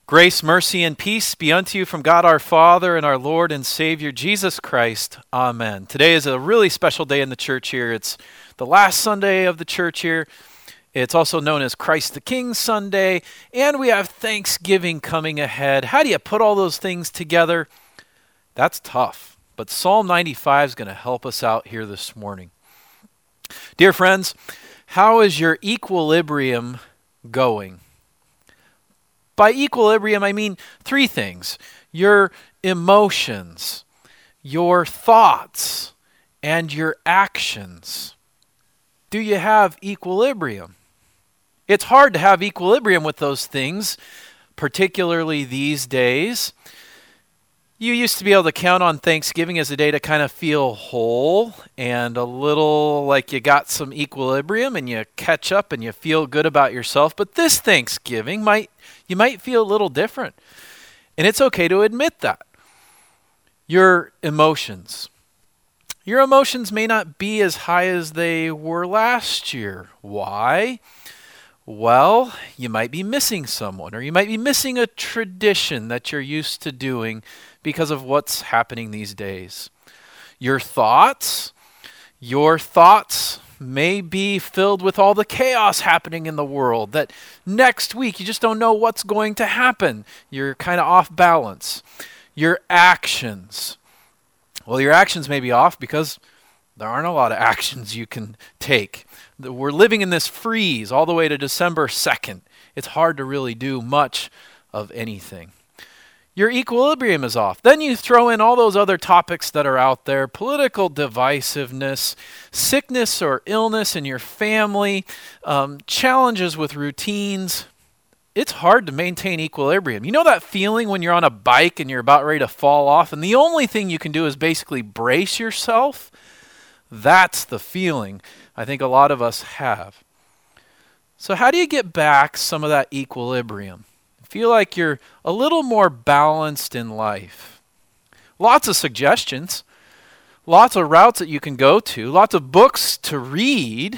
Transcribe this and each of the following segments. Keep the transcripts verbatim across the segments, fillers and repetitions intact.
Grace, mercy, and peace be unto you from God our Father and our Lord and Savior Jesus Christ. Amen. Today is a really special day in the church here. It's the last Sunday of the church here. It's also known as Christ the King Sunday, and we have Thanksgiving coming ahead. How do you put all those things together? That's tough, but Psalm ninety-five is going to help us out here this morning. Dear friends, how is your equilibrium going? By equilibrium, I mean three things: your emotions, your thoughts, and your actions. Do you have equilibrium? It's hard to have equilibrium with those things, particularly these days. You used to be able to count on Thanksgiving as a day to kind of feel whole and a little like you got some equilibrium and you catch up and you feel good about yourself. But this Thanksgiving, might you might feel a little different. And it's okay to admit that. Your emotions. Your emotions may not be as high as they were last year. Why? Well, you might be missing someone, or you might be missing a tradition that you're used to doing because of what's happening these days. Your thoughts, your thoughts may be filled with all the chaos happening in the world, that next week you just don't know what's going to happen. You're kind of off balance. Your actions. Well, your actions may be off because there aren't a lot of actions you can take. We're living in this freeze all the way to December second. It's hard to really do much of anything. Your equilibrium is off. Then you throw in all those other topics that are out there: political divisiveness, sickness or illness in your family, um, challenges with routines. It's hard to maintain equilibrium. You know that feeling when you're on a bike and you're about ready to fall off, and the only thing you can do is basically brace yourself? That's the feeling I think a lot of us have. So how do you get back some of that equilibrium? Feel like you're a little more balanced in life? Lots of suggestions, lots of routes that you can go to, lots of books to read.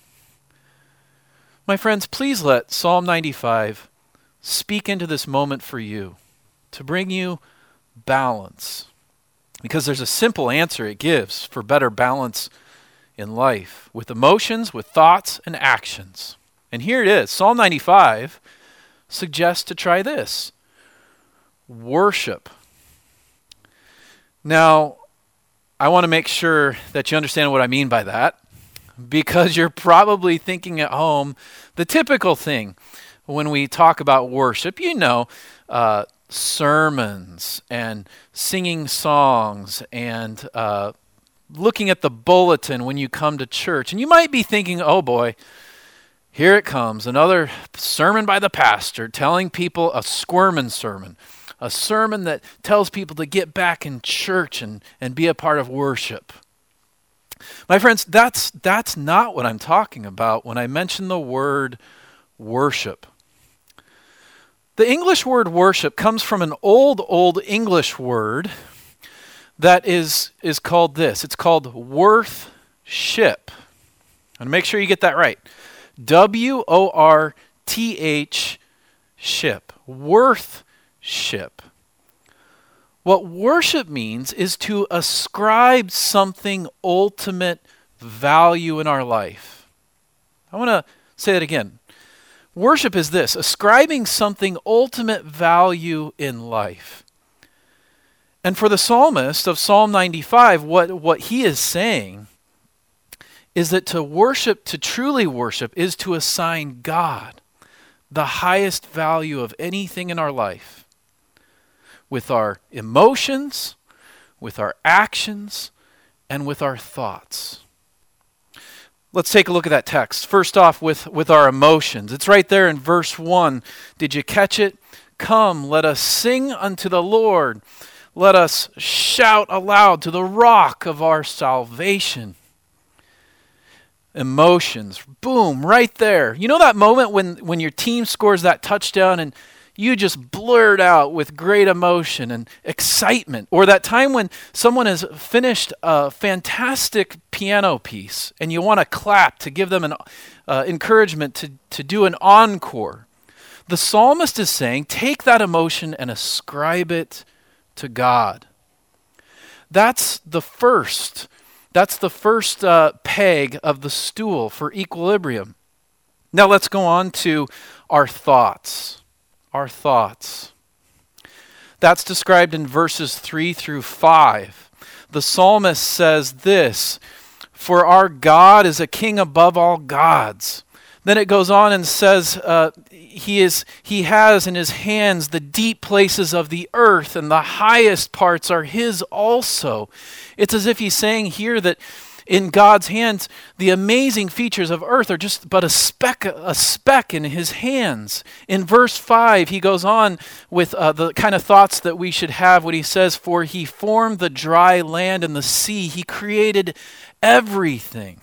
My friends, please let Psalm ninety-five speak into this moment for you to bring you balance. Because there's a simple answer it gives for better balance in life, with emotions, with thoughts, and actions. And here it is. Psalm ninety-five suggests to try this: worship. Now, I want to make sure that you understand what I mean by that, because you're probably thinking at home the typical thing when we talk about worship. You know, uh, sermons and singing songs and uh, looking at the bulletin when you come to church. And you might be thinking, oh boy, here it comes, another sermon by the pastor telling people a squirming sermon, a sermon that tells people to get back in church and, and be a part of worship. My friends, that's that's not what I'm talking about when I mention the word worship. The English word worship comes from an old, old English word that is, is called this. It's called worth-ship. And make sure you get that right. W O R T H ship. Worth-ship. What worship means is to ascribe something ultimate value in our life. I want to say that again. Worship is this: ascribing something ultimate value in life. And for the psalmist of Psalm ninety-five, what, what he is saying is that to worship, to truly worship, is to assign God the highest value of anything in our life, with our emotions, with our actions, and with our thoughts. Let's take a look at that text. First off, with, with our emotions. It's right there in verse one. Did you catch it? Come, let us sing unto the Lord. Let us shout aloud to the rock of our salvation. Emotions, boom, right there. You know that moment when, when your team scores that touchdown and you just blurt out with great emotion and excitement? Or that time when someone has finished a fantastic piano piece and you want to clap to give them an uh, encouragement to, to do an encore? The psalmist is saying, take that emotion and ascribe it to God. That's the first. That's the first uh, peg of the stool for equilibrium. Now let's go on to our thoughts. Our thoughts. That's described in verses three through five. The psalmist says this, "For our God is a king above all gods." Then it goes on and says uh, he is he has in his hands the deep places of the earth, and the highest parts are his also. It's as if he's saying here that in God's hands, the amazing features of earth are just but a speck, a speck in his hands. In verse five, he goes on with uh, the kind of thoughts that we should have when he says, "For he formed the dry land and the sea. He created everything."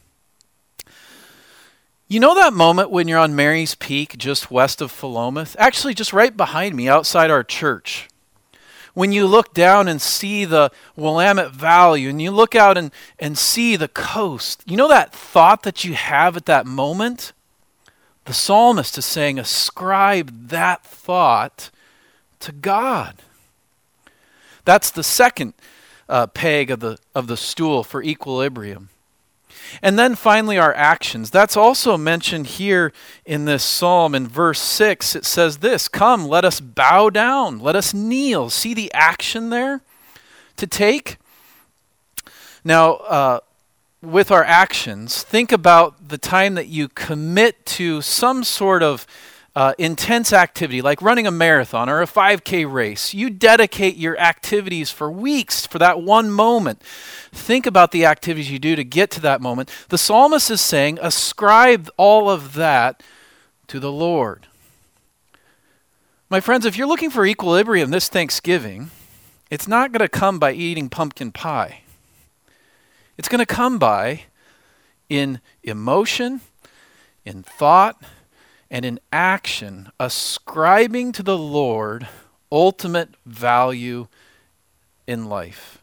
You know that moment when you're on Mary's Peak, just west of Philomath? Actually, just right behind me, outside our church. When you look down and see the Willamette Valley, and you look out and, and see the coast, you know that thought that you have at that moment? The psalmist is saying, ascribe that thought to God. That's the second uh, peg of the, of the stool for equilibrium. And then finally our actions. That's also mentioned here in this psalm. In verse six, it says this, "Come, let us bow down, let us kneel." See the action there to take? Now, uh, with our actions, think about the time that you commit to some sort of uh, intense activity, like running a marathon or a five K race. You dedicate your activities for weeks for that one moment. Think about the activities you do to get to that moment. The psalmist is saying, ascribe all of that to the Lord. My friends, if you're looking for equilibrium this Thanksgiving, it's not going to come by eating pumpkin pie. It's going to come by in emotion, in thought, and in action, ascribing to the Lord ultimate value in life.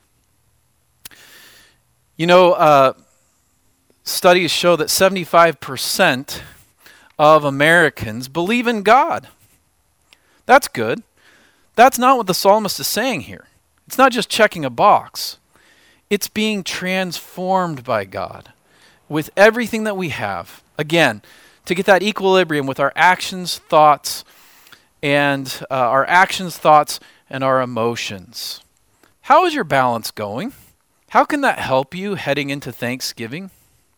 You know, uh, studies show that seventy-five percent of Americans believe in God. That's good. That's not what the psalmist is saying here. It's not just checking a box. It's being transformed by God with everything that we have. Again, to get that equilibrium with our actions, thoughts, and uh, our actions, thoughts, and our emotions. How is your balance going? How can that help you heading into Thanksgiving?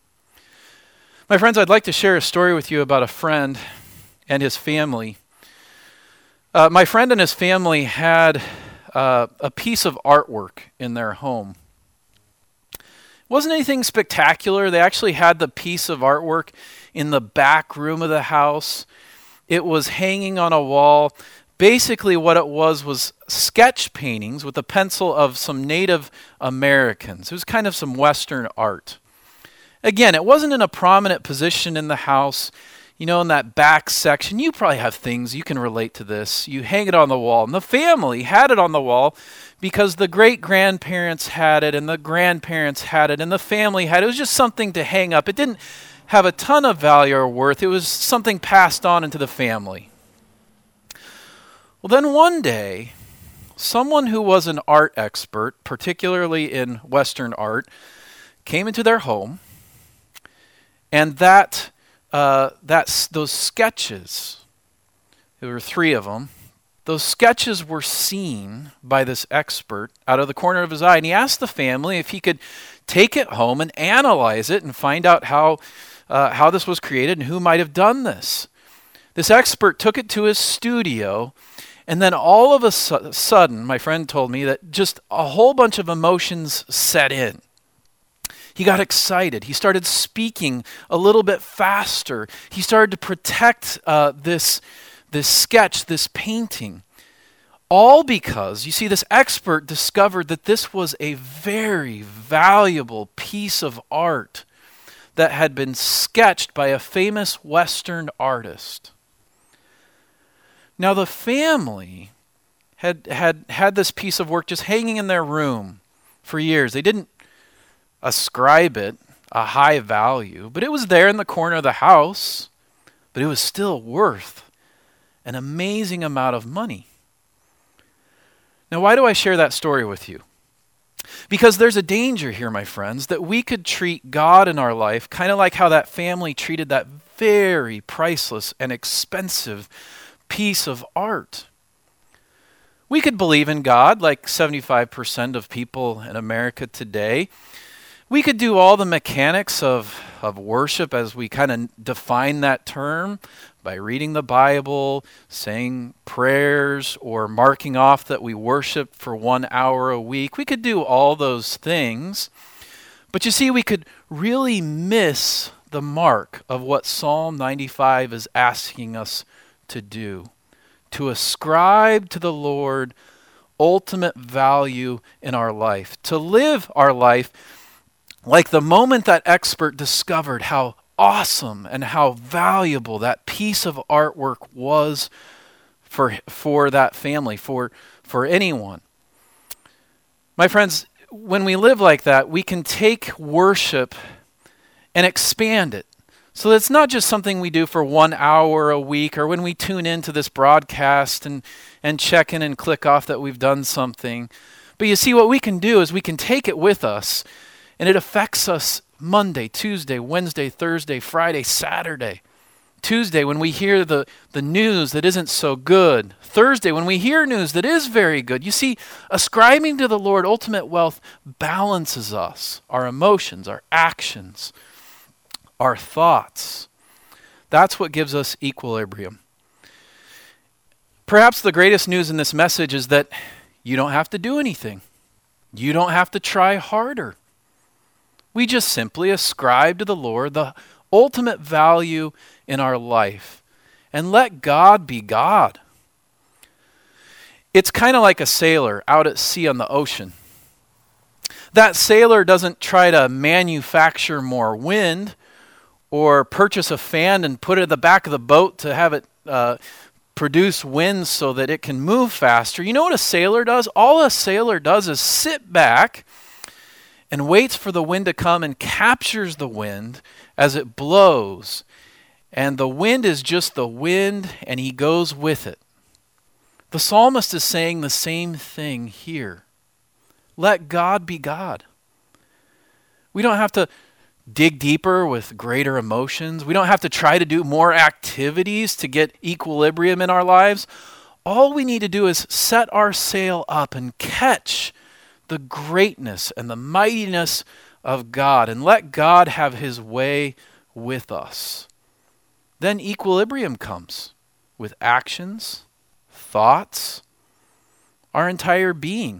My friends, I'd like to share a story with you about a friend and his family. Uh, my friend and his family had uh, a piece of artwork in their home. It wasn't anything spectacular. They actually had the piece of artwork in the back room of the house. It was hanging on a wall. Basically what it was was sketch paintings with a pencil of some Native Americans. It was kind of some Western art. Again, it wasn't in a prominent position in the house. You know, in that back section, you probably have things, you can relate to this. You hang it on the wall. And the family had it on the wall because the great-grandparents had it and the grandparents had it and the family had it. It was just something to hang up. It didn't have a ton of value or worth. It was something passed on into the family. Well, then one day, someone who was an art expert, particularly in Western art, came into their home, and that uh, that's those sketches, there were three of them, those sketches were seen by this expert out of the corner of his eye, and he asked the family if he could take it home and analyze it and find out how uh, how this was created and who might have done this. This expert took it to his studio, and then all of a su- sudden, my friend told me that just a whole bunch of emotions set in. He got excited. He started speaking a little bit faster. He started to protect uh, this, this sketch, this painting. All because, you see, this expert discovered that this was a very valuable piece of art that had been sketched by a famous Western artist. Now the family had had had this piece of work just hanging in their room for years. They didn't ascribe it a high value, but it was there in the corner of the house, but it was still worth an amazing amount of money. Now, why do I share that story with you? Because there's a danger here, my friends, that we could treat God in our life kind of like how that family treated that very priceless and expensive piece of art. We could believe in God like seventy-five percent of people in America today. We could do all the mechanics of, of worship as we kind of define that term by reading the Bible, saying prayers, or marking off that we worship for one hour a week. We could do all those things. But you see, we could really miss the mark of what Psalm ninety-five is asking us to do, to ascribe to the Lord ultimate value in our life, to live our life like the moment that expert discovered how awesome and how valuable that piece of artwork was for, for that family, for, for anyone. My friends, when we live like that, we can take worship and expand it. So it's not just something we do for one hour a week or when we tune into this broadcast and, and check in and click off that we've done something. But you see, what we can do is we can take it with us, and it affects us Monday, Tuesday, Wednesday, Thursday, Friday, Saturday. Tuesday when we hear the, the news that isn't so good. Thursday when we hear news that is very good. You see, ascribing to the Lord ultimate wealth balances us, our emotions, our actions, our thoughts. That's what gives us equilibrium. Perhaps the greatest news in this message is that you don't have to do anything. You don't have to try harder. We just simply ascribe to the Lord the ultimate value in our life and let God be God. It's kind of like a sailor out at sea on the ocean. That sailor doesn't try to manufacture more wind or purchase a fan and put it at the back of the boat to have it uh, produce wind so that it can move faster. You know what a sailor does? All a sailor does is sit back and waits for the wind to come and captures the wind as it blows. And the wind is just the wind, and he goes with it. The psalmist is saying the same thing here. Let God be God. We don't have to dig deeper with greater emotions. We don't have to try to do more activities to get equilibrium in our lives. All we need to do is set our sail up and catch the greatness and the mightiness of God and let God have his way with us. Then equilibrium comes with actions, thoughts, our entire being.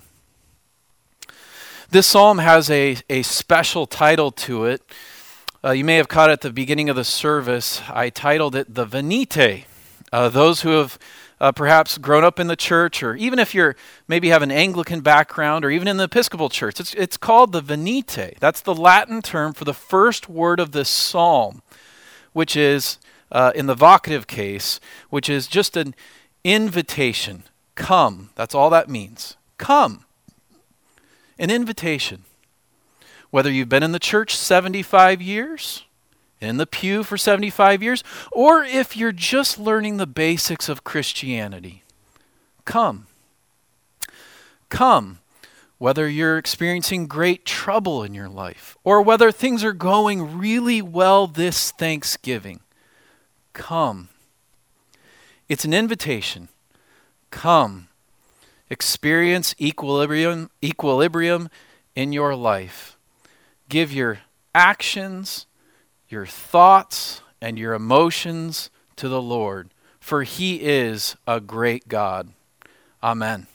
This psalm has a, a special title to it. Uh, you may have caught it at the beginning of the service. I titled it The Venite. Uh, those who have uh, perhaps grown up in the church, or even if you're maybe have an Anglican background, or even in the Episcopal church, it's, it's called the Venite. That's the Latin term for the first word of this psalm, which is, uh, in the vocative case, which is just an invitation. Come. That's all that means. Come. An invitation. Whether you've been in the church seventy-five years, in the pew for seventy-five years, or if you're just learning the basics of Christianity, come. Come. Whether you're experiencing great trouble in your life, or whether things are going really well this Thanksgiving, come. It's an invitation. Come. Experience equilibrium, equilibrium in your life. Give your actions, your thoughts, and your emotions to the Lord, for he is a great God. Amen.